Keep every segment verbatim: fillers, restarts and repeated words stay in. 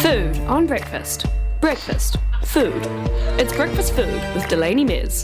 Food on breakfast. Breakfast. Food. It's breakfast food with Delaney Mears.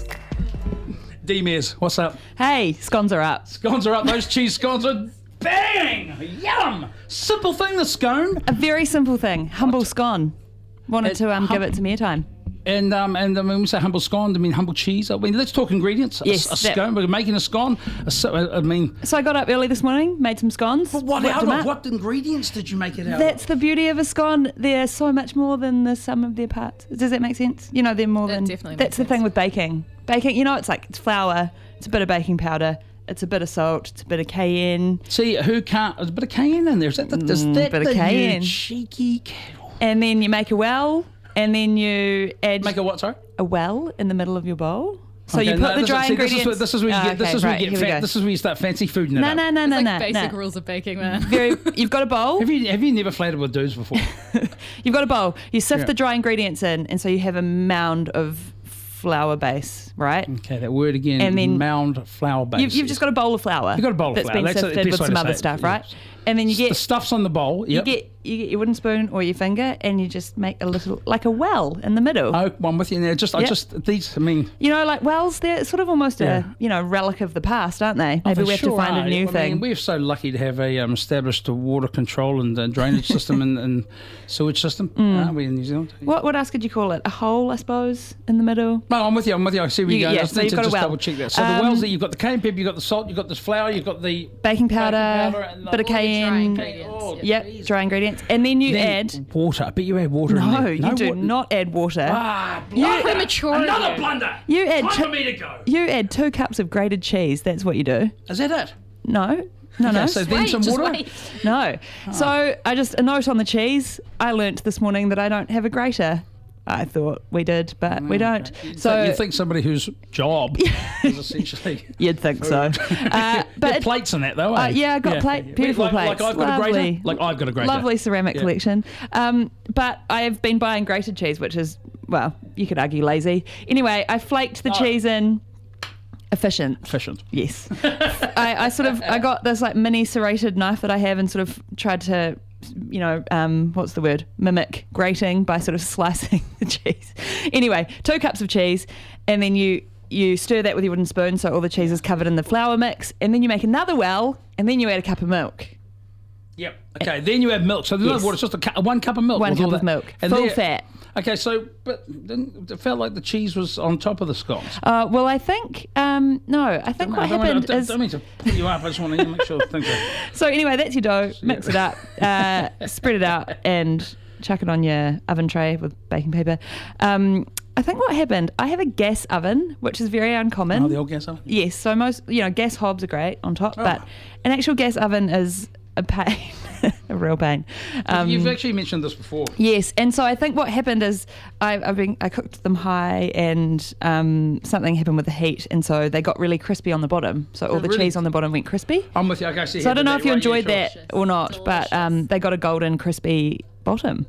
D Mears, what's up? Hey, scones are up. Scones are up. Those cheese scones are bang! Yum! Simple thing, the scone. A very simple thing. Humble scone. Wanted It- to um, hum- give it some airtime. And um, and um, when we say humble scone, I mean humble cheese. I mean, let's talk ingredients. A- Yes, a, that- scone. We're making a scone. A, so- I mean, So I got up early this morning, made some scones. but what whipped out them of up. what ingredients did you make it out That's of? the beauty of a scone. They're so much more than the sum of their parts. Does that make sense? You know, they're more That than. definitely makes That's the sense. thing with baking. Baking, you know, it's like it's flour, it's a bit of baking powder, it's a bit of salt, it's a bit of cayenne, See, who can't? There's a bit of cayenne in there. Is that the, is Mm, that bit of the cayenne. you cheeky cattle? and then you make a well, and then you add Make a what? Sorry. a well in the middle of your bowl. So Okay, you put no, the this- dry see, ingredients. This is, this is where you Ah, get. This okay, is where right, you get. here we Fa- go. this is where you start fancy fooding it No, up. no, no, It's no, like no, basic no. rules of baking, man. Very, you've got a bowl. Have you have you never flattered with dudes before? You've got a bowl. You sift Yeah. the dry ingredients in, and so you have a mound of flour base, right? Okay, that word again. And then- mound flour base. You've, you've just got a bowl of flour. You've got a bowl of that's flour. been That's the sifted best with way some to other say it, stuff, yes. right? And then you the get stuff's on the bowl. Yep. you get you get your wooden spoon or your finger, and you just make a little like a well in the middle. Oh, I'm with you now. Just, I Yep. just these. I mean, You know, like wells, they're sort of almost Yeah. a you know relic of the past, aren't they? oh, Maybe they we have sure to find are. a new I thing. mean, we're so lucky to have a um, established water control and uh, drainage system and, and sewage system, Mm. aren't we, in New Zealand? what what else could you call it? A hole, I suppose, in the middle. No, I'm with you. I'm with you. I see where You- you're going. yeah, I just so need you've to got a just well. double check that. So Um, the wells that you've got the cayenne pepper, you've got the salt, you've got the flour, you've got the Baking powder. powder and bit of all the dry cayenne. ingredients. Oh, Yep, geez. dry ingredients, and then you Then add. water. I bet you add water in No, there. you do water. not add water. Ah, blunder. premature of Another you. blunder. You add Time chi- for me to go. You add two cups of grated cheese. That's what you do. Is that it? No, no, no, Okay, so then Wait, some just water. wait. no. So I just a note on the cheese. I learnt this morning that I don't have a grater. I thought we did, but we don't. So So you think somebody whose job is essentially you'd think so. Uh, but but it- plates in that though. Uh, eh? yeah, I got plate, beautiful like, plates. Like I've got lovely, a grater. Like I've got a grater. Lovely ceramic Yeah. collection. Um, but I have been buying grated cheese, which is, well, you could argue lazy. Anyway, I flaked the Oh. cheese in. Efficient. Efficient. Yes. I, I sort of, I got this like mini serrated knife that I have and sort of tried to, you know, um, what's the word? Mimic grating by sort of slicing the cheese. Anyway, two cups of cheese, and then you you stir that with your wooden spoon so all the cheese is covered in the flour mix, and then you make another well, and then you add a cup of milk. Yep. Okay. Then you have milk. So there's Yes. no water. It's just a cu- one cup of milk. One with all cup of that. milk. And Full there- fat. Okay. So, but then it felt like the cheese was on top of the scones. Uh, well, I think, um, no, I think what I don't, happened I don't, is... don't mean to put you up. I just want to make sure things are. So anyway, that's your dough. Mix it up, uh, spread it out, and chuck it on your oven tray with baking paper. Um, I think what happened, I have a gas oven, which is very uncommon. Oh, the old gas oven. Yes, so most, you know, gas hobs are great on top, Oh. but an actual gas oven is a pain, a real pain. Um, You've actually mentioned this before. Yes, and so I think what happened is I, I've been I cooked them high, and um, something happened with the heat, and so they got really crispy on the bottom. So all Oh, the really? cheese on the bottom went crispy. I'm with you. Okay. See So I don't know if you right, enjoyed yeah, sure. that or not, but um, they got a golden crispy bottom,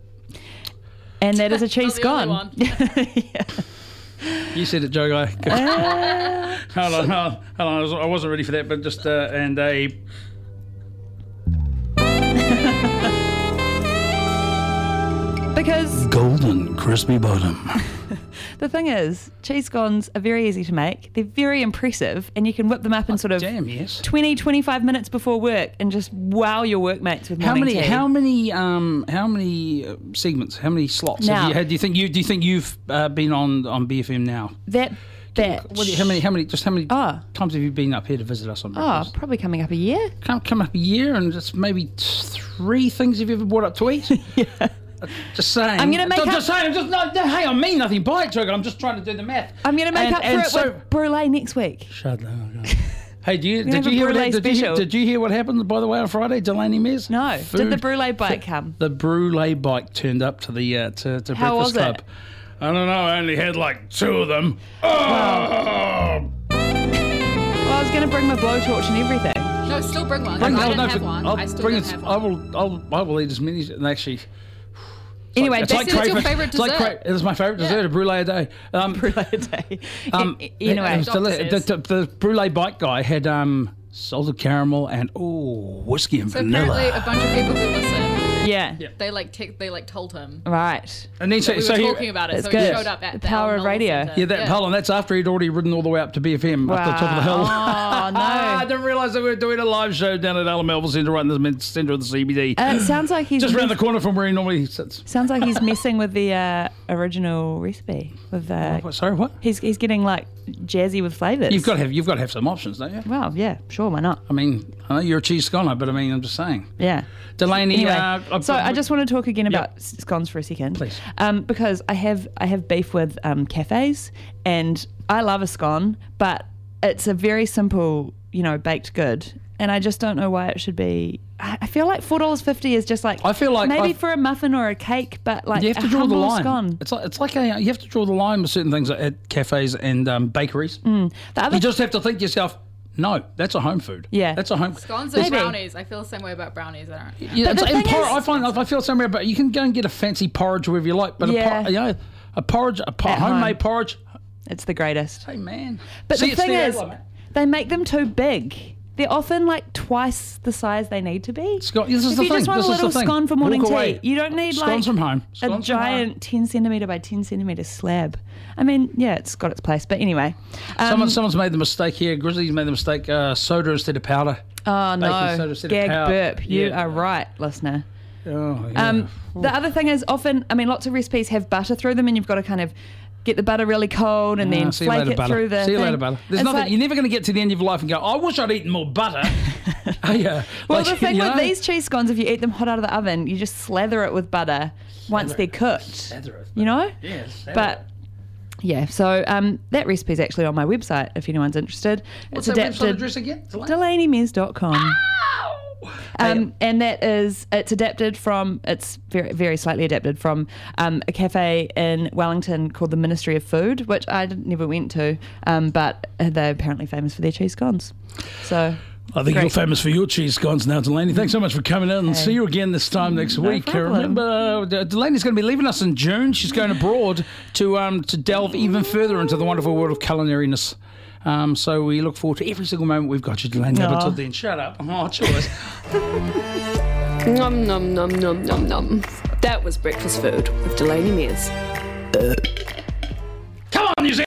and that is a cheese Not the only scone. one. Yeah. You said it, Joe guy. Uh, Hold on, hold on, hold on. I was- I wasn't ready for that, but just uh, and a. because Golden crispy bottom. the thing is, cheese scones are very easy to make. They're very impressive, and you can whip them up in sort of Damn, yes. twenty, twenty-five minutes before work and just wow your workmates with How morning many? tea. How many? Um, how many uh, segments? How many slots Now- have you had? Do you think you? Do you think you've uh, been on on B F M now? That batch. What do you, how many? How many? Just how many Oh. times have you been up here to visit us on Oh, breakfast? probably coming up a year. Come come up a year and just maybe t- three things have you ever brought up to eat? Yeah. Just saying. I'm gonna make Just, up- just saying. Just no, no. Hey, I mean nothing by it, Joe. I'm just trying to do the math. I'm going to make And- up for and it so- with brulee next week. Shut down. Hey, do you gonna did have you a hear brulee what, did, you, special. did you hear what happened by the way on Friday, Delaney Mears? No. Did the Food- brulee bike come? The brulee bike turned up to the uh, to, to How Breakfast was Club. it? I don't know. I only had like two of them. Oh! Well, I was going to bring my blowtorch and everything. No, still bring one. Bring- I no, didn't no, have for- one. I'll I still bring don't it. have I one. will. I'll. I will eat as many. as- And actually. Anyway, it's back like It's your crayfish. favourite It's like dessert. cra- it's my favourite dessert, a brulee a day. Um, brulee a day. um, anyway, it was Doctor deli- the, says. the, the brulee bike guy had um, salted caramel and oh whiskey and So vanilla. apparently a bunch of people who listen Yeah. Yeah. They like te- they like told him. Right. And then so, We so were he, talking about it, That's so good. he showed up at The the power Alan of Melville radio. Centre. yeah, that Pelham, that's after he'd already ridden all the way up to B F M up the top of the hill. Oh, I no. didn't realise that we were doing a live show down at Alan Melville Centre, right in the mid- centre of the C B D. Uh, it sounds like he's Just round the mess- corner from where he normally sits. sounds like he's messing with the uh, original recipe. With uh, What, sorry, what? he's he's getting like jazzy with flavours. You've got to have you've got to have some options, don't you? Well, yeah, sure, why not? I mean, I know you're a cheese scholar, but I mean, I'm just saying. Yeah. Delaney, Anyway, uh, I've so got- I just want to talk again Yeah. about s scones for a second, Please. um, because I have I have beef with um, cafes, and I love a scone, but it's a very simple, you know, baked good, and I just don't know why it should be. I I feel like four dollars fifty is just like I feel like maybe I've- for a muffin or a cake, but like You have to a draw the humble line. scone. It's like it's like a, you have to draw the line with certain things at cafes and um, bakeries. The other You just have to think to yourself, no, that's a home food. Yeah. that's a home. Scones and Maybe. brownies. I feel the same way about brownies. I don't. Yeah, But it's, the and thing por- is- I find I feel somewhere, but you can go and get a fancy porridge wherever you like. But Yeah. a por- you know, a porridge, a por- At home. homemade porridge. It's the greatest. Hey man, But See, the it's thing there, is, mate. they make them too big. They're often like twice the size they need to be. Scone- this is if the you thing. just want This a is the little thing. scone for morning Walk tea, away. you don't need Scones like from home. a Scones from home. giant ten centimeter by ten centimeter slab. I mean, yeah, it's got its place. But anyway, um, Someone, someone's made the mistake here. Grizzly's made the mistake. Uh, soda instead of powder. oh baking soda no, instead of gag powder. burp. You Yeah. are right, listener. Oh, yeah. Um, the other thing is often, I mean, lots of recipes have butter through them, and you've got to kind of get the butter really cold and Ah, then see you flake later, it butter. through the See you thing. later, butter. There's It's nothing. like- You're never going to get to the end of your life and go, I wish I'd eaten more butter. Oh, yeah. Well, Like, the thing you with know? these cheese scones, if you eat them hot out of the oven, you just slather it with butter once they're cooked. Slather it. You know? Yes. But yeah, so um, that recipe is actually on my website if anyone's interested. What's it's that website adapted address again? delaney mez dot com. Hey, Um, and that is, it's adapted from, it's very, very slightly adapted from um, a cafe in Wellington called the Ministry of Food, which I didn't- never went to, um, but they're apparently famous for their cheese scones. So I think great. you're famous for your cheese scones now, Delaney. Thanks so much for coming in, and Hey. see you again this time next No week. Uh, problem. Remember, uh, Delaney's going to be leaving us in June. She's going abroad to um, to delve even further into the wonderful world of culinariness. Um, so we look forward to every single moment we've got you, Delaney. But Aw. until then, shut up. Oh, choice. Nom nom nom nom nom nom. That was breakfast food with Delaney Mears.